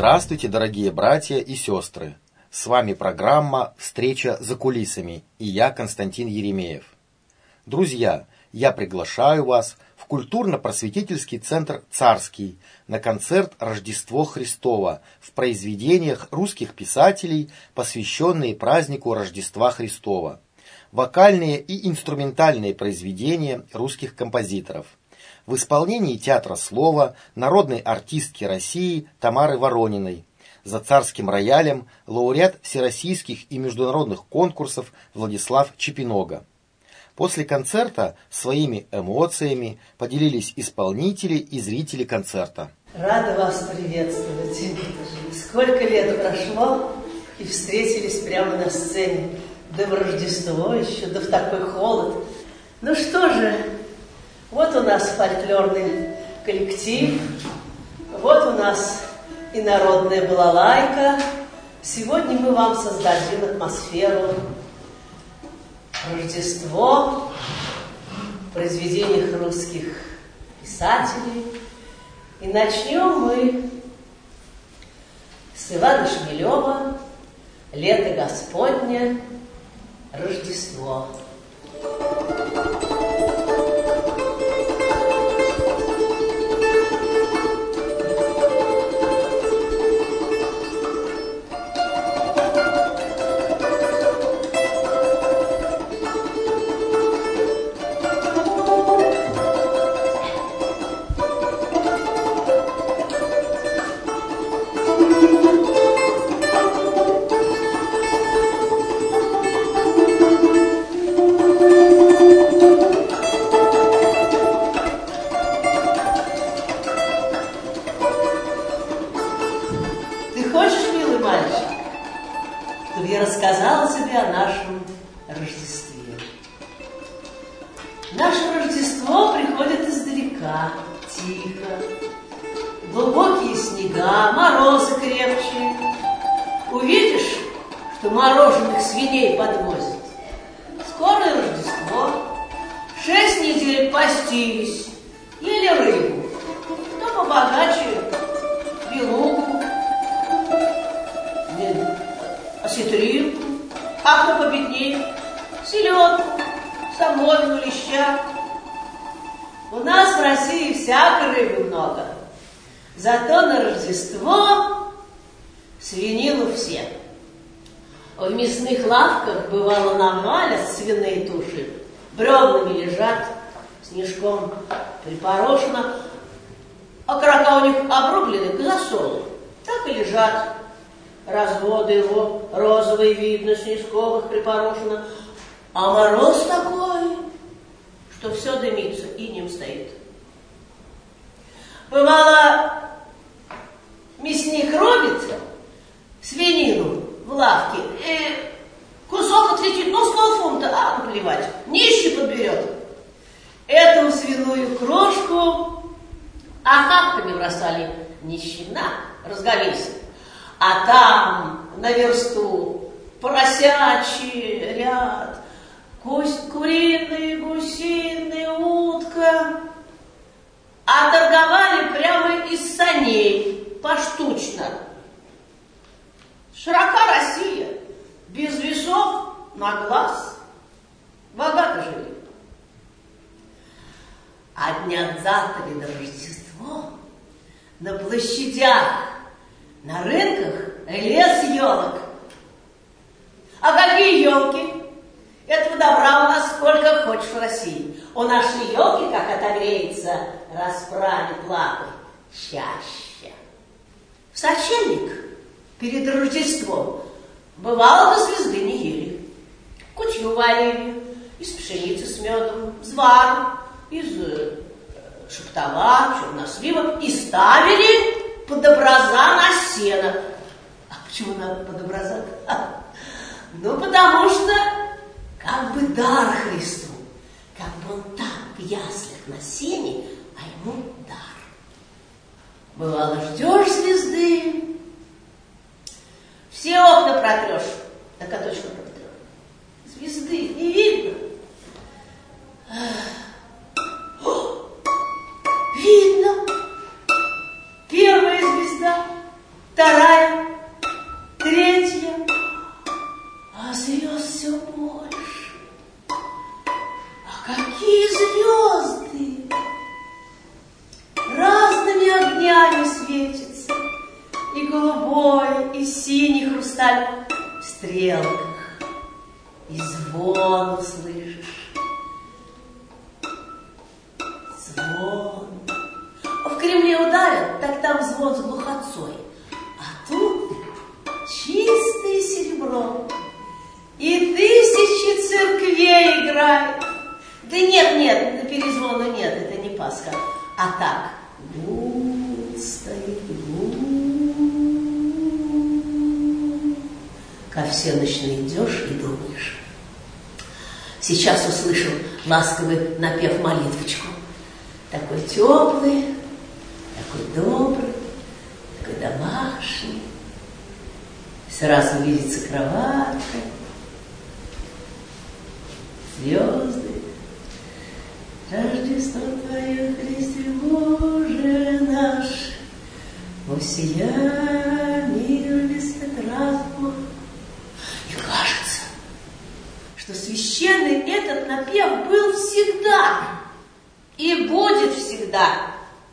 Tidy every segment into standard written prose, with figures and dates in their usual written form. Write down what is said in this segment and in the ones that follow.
Здравствуйте, дорогие братья и сестры! С вами программа «Встреча за кулисами» и я, Константин Еремеев. Друзья, я приглашаю вас в культурно-просветительский центр «Царский» на концерт «Рождество Христово» в произведениях русских писателей, посвященные празднику Рождества Христова. Вокальные и инструментальные произведения русских композиторов. В исполнении Театра Слова народной артистки России Тамары Ворониной. За царским роялем лауреат всероссийских и международных конкурсов Владислав Чепинога. После концерта своими эмоциями поделились исполнители и зрители концерта. Рада вас приветствовать. Сколько лет прошло, и встретились прямо на сцене. Да в Рождество еще, да в такой холод. Ну что же, вот у нас фольклорный коллектив, вот у нас и народная балалайка. Сегодня мы вам создадим атмосферу Рождество в произведениях русских писателей. И начнем мы с Ивана Шмелева «Лето Господне, Рождество». Рассказала тебе о нашем Рождестве. Наше Рождество приходит издалека, тихо. Глубокие снега, морозы крепче. Увидишь, что мороженых свиней подвозят. Скоро Рождество. 6 недель постились, ели рыбу. Кто побогаче белугу, осетринку, а кто победнее селедку, самовину, леща. У нас в России всякой рыбы много, зато на Рождество свинину все. В мясных лавках бывало навалят свиные туши, бревнами лежат, снежком припорошено, а окорока у них обрублены к засолу, так и лежат. Разводы его розовые видно, снежковых припорошено. А мороз такой, что все дымится, инем стоит. Бывало, мясник рубит свинину в лавке, и кусок отлетит, ну, с полфунта, а наплевать, нищий подберет. Эту свиную крошку охапками бросали, нищина, разговелся. А там, на версту, поросячий ряд, куриный, гусиный, утка. А торговали прямо из саней, поштучно. Широка Россия, без весов на глаз. Богато жили. А дня за 3 до Рождества на площадях, на рынках лес елок. А какие елки? Этого добра у нас сколько хочешь в России. У нашей елки, как отогреется, расправит лапы чаще. В сочельник перед Рождеством бывало, до звезды не ели. Кутью варили из пшеницы с медом, взвар, из шептова, чернослива и ставили под образа на сено. А почему надо под образа? Ну, потому что как бы дар Христу, как бы он там в яслях на сене, а ему дар. Бывало, ждешь звезды, все окна протрешь, до каточка протрешь. Звезды не видно. Видно. Первая звезда, вторая. какие звезды! Разными огнями светятся. И голубой, и синий хрусталь в стрелках. И звон услышишь. Звон. В Кремле ударят, так там звон с глухотцой. А тут чистое серебро. И тысячи церквей играют. Да нет, на перезвону нет, это не Пасха. А так, гул стоит, гул. Ко всеночной идешь и думаешь. Сейчас услышал ласковый напев молитвочку. Такой теплый, такой добрый, такой домашний. Сразу видится кроватка, звезды. Рождество Твое, Христе Боже наш, воссия мир без разума. И кажется, что священный этот напев был всегда и будет всегда.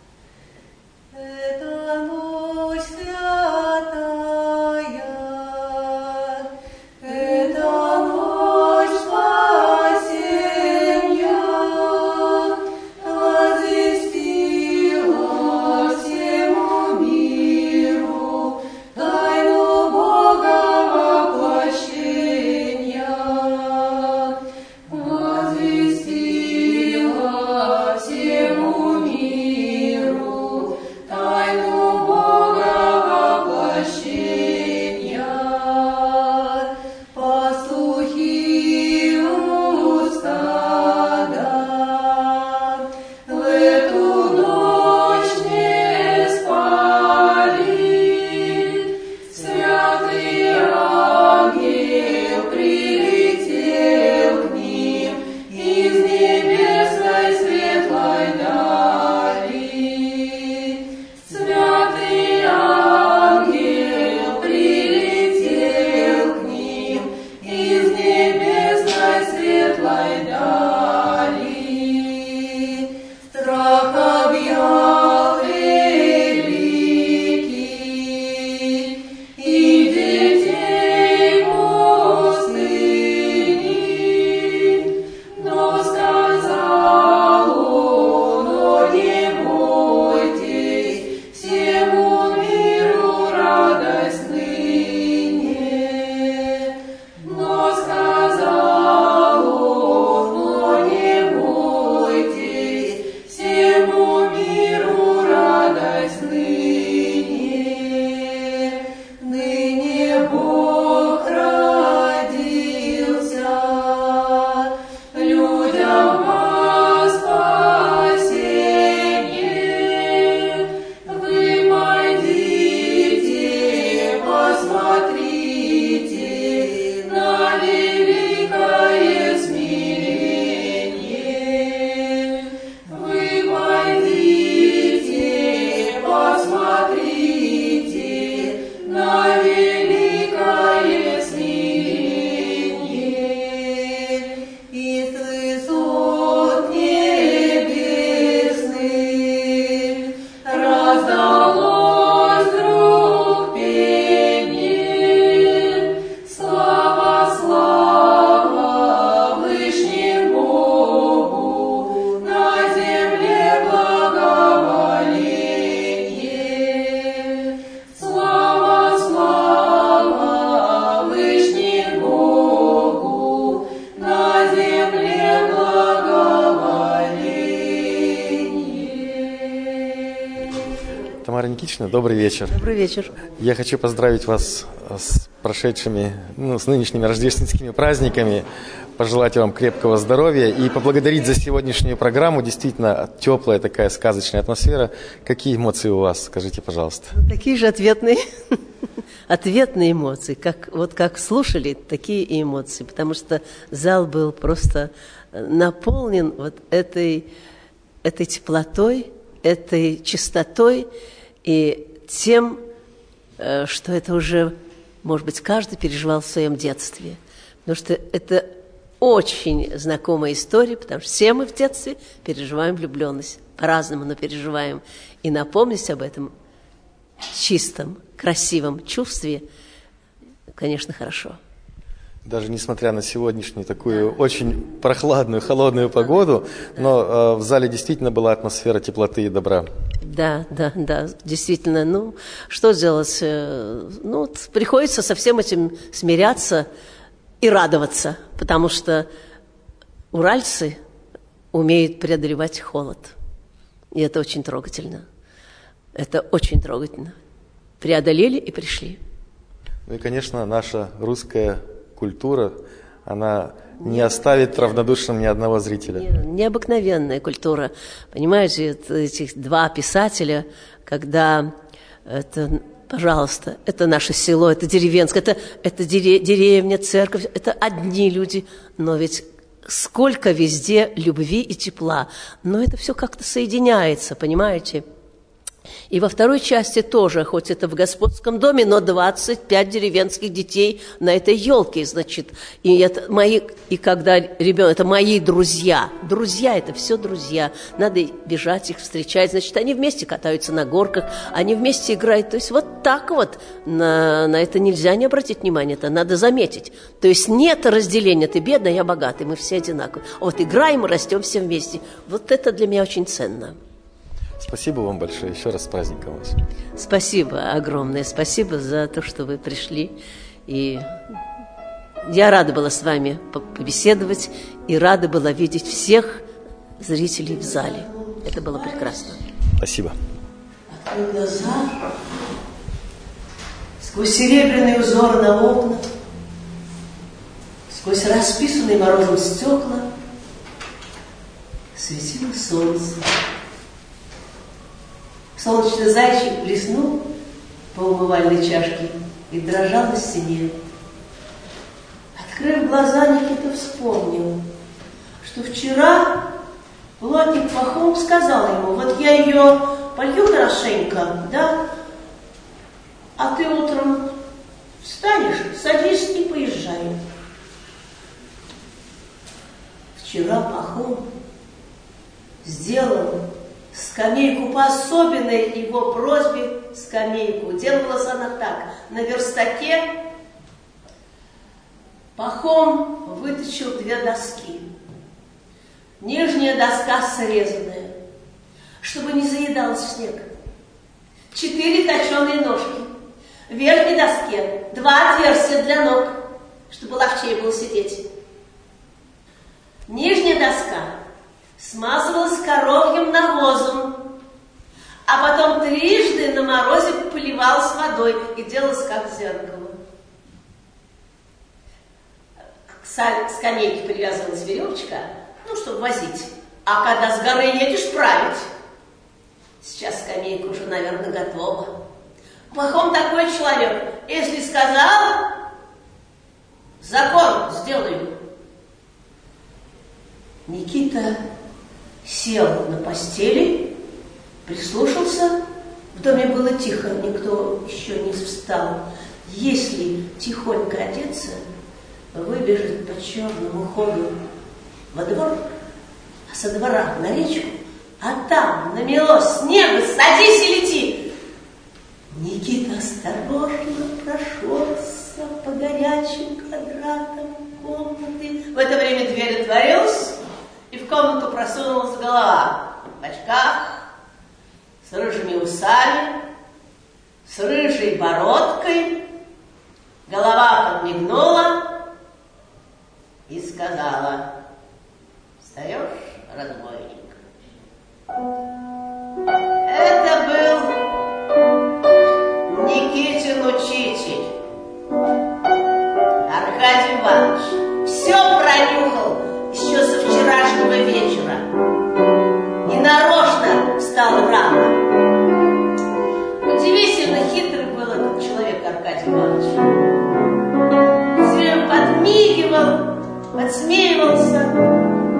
Это ночь святая, это ночь спасения, возвестила всему миру тайну Бога воплощения, возвестила всему миру тайну Бога воплощения. Пастухи у стада в эту ночь не спали. Святый ангел прилетел к ним из небесной светлой дали. Святый ангел прилетел к ним из небесной светлой дали. Страх объял великий и детей пустыни, но сказал он: «О, не бойтесь, всему миру радость ныне». Но сказал он: «О, не бойтесь, всему миру радость ныне». Ныне Бог родился людям во спасение. Вы пойдите, посмотрите на великое смирение. Вы пойдите, посмотрите на великое смирение. И с высот небесных раздалось вдруг пение: слава, слава Вышнему Богу, на земле благоволение. Слава, слава Вышнему Богу, на земле благоволение. Тамара Никитична, добрый вечер. Добрый вечер. Я хочу поздравить вас с прошедшими, с нынешними рождественскими праздниками, пожелать вам крепкого здоровья и поблагодарить за сегодняшнюю программу. Действительно, теплая такая сказочная атмосфера. Какие эмоции у вас? Скажите, пожалуйста. Такие же ответные эмоции. Как слушали, такие и эмоции. Потому что зал был просто наполнен вот этой теплотой, этой чистотой и тем, что это уже, может быть, каждый переживал в своем детстве. Потому что это очень знакомая история, потому что все мы в детстве переживаем влюбленность. По-разному, но переживаем. И напомнить об этом чистом, красивом чувстве, конечно, хорошо. Даже несмотря на сегодняшнюю такую очень прохладную, холодную погоду, но в зале действительно была атмосфера теплоты и добра. Да, действительно. Ну, что делать? Приходится со всем этим смиряться и радоваться, потому что уральцы умеют преодолевать холод. И это очень трогательно. Это очень трогательно. Преодолели и пришли. Ну и, конечно, наша русская культура, она не оставит равнодушным ни одного зрителя. Необыкновенная культура. Понимаете, этих два писателя, когда это, пожалуйста, это наше село, это деревенское, это деревня, церковь, это одни люди, но ведь сколько везде любви и тепла. Но это все как-то соединяется, понимаете? И во второй части тоже, хоть это в господском доме, но 25 деревенских детей на этой елке, значит. И это когда ребенок, это мои друзья. Друзья, это все друзья. Надо бежать их встречать. Значит, они вместе катаются на горках, они вместе играют. То есть вот так вот на это нельзя не обратить внимания, это надо заметить. То есть нет разделения, ты бедный, я богатый, мы все одинаковые. Вот играем и растем все вместе. Вот это для меня очень ценно. Спасибо вам большое. Еще раз с праздником вас. Спасибо огромное. Спасибо за то, что вы пришли. И я рада была с вами побеседовать и рада была видеть всех зрителей в зале. Это было прекрасно. Спасибо. Открой глаза. Сквозь серебряные узоры на окнах, сквозь расписанные морозом стекла светило солнце. Солнечный зайчик блеснул по умывальной чашке и дрожал на стене. Открыв глаза, Никита вспомнил, что вчера плотник Пахом сказал ему: вот я ее полью хорошенько, да, а ты утром встанешь, садись и поезжай. Вчера Пахом сделал скамейку по особенной его просьбе, скамейку. Делалась она так: на верстаке Пахом вытащил 2 доски. Нижняя доска срезанная, чтобы не заедалась в снег. 4 точеные ножки. В верхней доске 2 отверстия для ног, чтобы ловчее было сидеть. Нижняя доска смазывалась коровьим навозом, а потом трижды на морозе поливалась водой и делалась как зеркало. К скамейке привязывалась веревочка, чтобы возить, а когда с горы едешь, править. Сейчас скамейка уже, наверное, готова. Пахом такой человек: если сказал, закон сделаю. Никита сел на постели, прислушался. В доме было тихо, никто еще не встал. Если тихонько одеться, выбежит по черному ходу во двор, а со двора на речку, а там намело снега, садись и лети. Никита осторожно прошелся по горячим квадратам комнаты. В это время дверь отворилась, и в комнату просунулась голова в очках, с рыжими усами, с рыжей бородкой. Голова подмигнула и сказала: встаешь, разбойник? Это был Никитин учитель Аркадий Иванович. Все пронюхал еще со вчерашнего вечера и нарочно встал рано. Удивительно хитрый был этот человек Аркадий Иванович. Все время подмигивал, подсмеивался.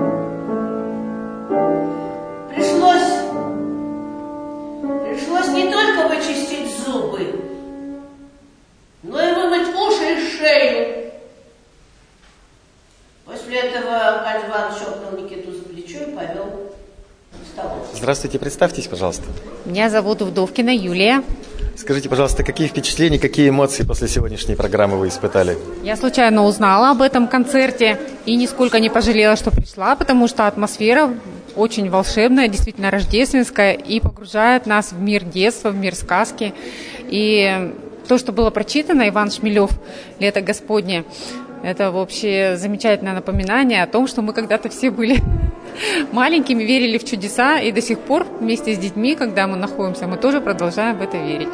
Пришлось не только вычистить зубы, но и вымыть уши и шею. После этого Здравствуйте, представьтесь, пожалуйста. Меня зовут Вдовкина Юлия. Скажите, пожалуйста, какие впечатления, какие эмоции после сегодняшней программы вы испытали? Я случайно узнала об этом концерте и нисколько не пожалела, что пришла, потому что атмосфера очень волшебная, действительно рождественская и погружает нас в мир детства, в мир сказки. И то, что было прочитано, Иван Шмелев «Лето Господне», это вообще замечательное напоминание о том, что мы когда-то все были маленькими, верили в чудеса, и до сих пор вместе с детьми, когда мы находимся, мы тоже продолжаем в это верить.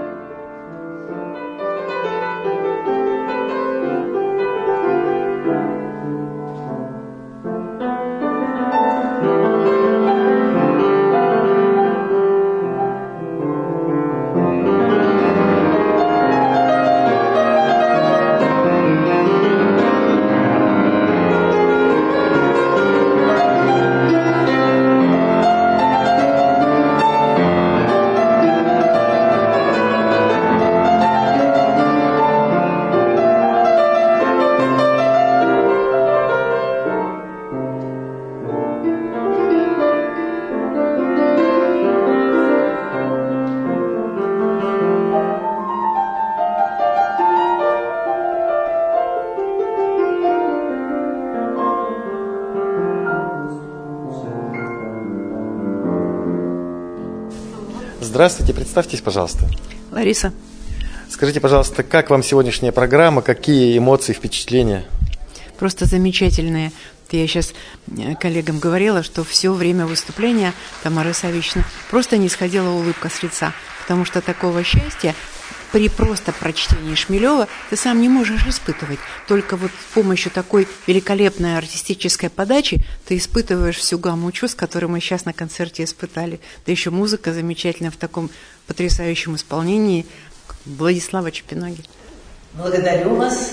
Здравствуйте, представьтесь, пожалуйста. Лариса. Скажите, пожалуйста, как вам сегодняшняя программа, какие эмоции, впечатления? Просто замечательные. Я сейчас коллегам говорила, что все время выступления Тамары Савичны просто не сходила улыбка с лица, потому что такого счастья при просто прочтении Шмелева ты сам не можешь испытывать. Только вот с помощью такой великолепной артистической подачи ты испытываешь всю гамму чувств, которые мы сейчас на концерте испытали. Да еще музыка замечательная в таком потрясающем исполнении Владислава Чепиноги. Благодарю вас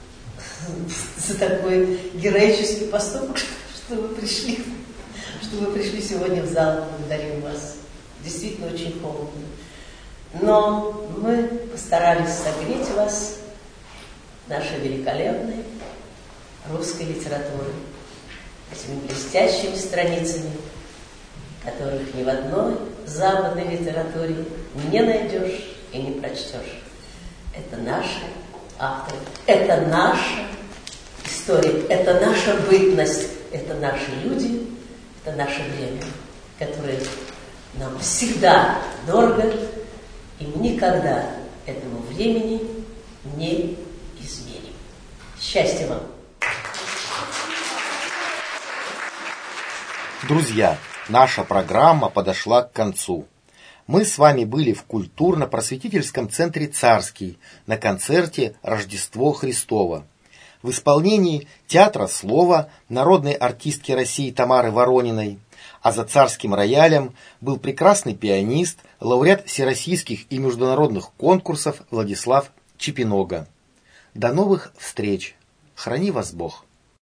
за такой героический поступок, что вы пришли сегодня в зал. Благодарю вас. Действительно очень холодно. Но мы постарались согреть вас нашей великолепной русской литературой, этими блестящими страницами, которых ни в одной западной литературе не найдешь и не прочтешь. Это наши авторы, это наша история, это наша бытность, это наши люди, это наше время, которое нам всегда дорого, и мы никогда этому времени не изменим. Счастья вам! Друзья, наша программа подошла к концу. Мы с вами были в культурно-просветительском центре «Царский» на концерте «Рождество Христово» в исполнении Театра слова народной артистки России Тамары Ворониной, а за царским роялем был прекрасный пианист, лауреат всероссийских и международных конкурсов Владислав Чепинога. До новых встреч! Храни вас Бог!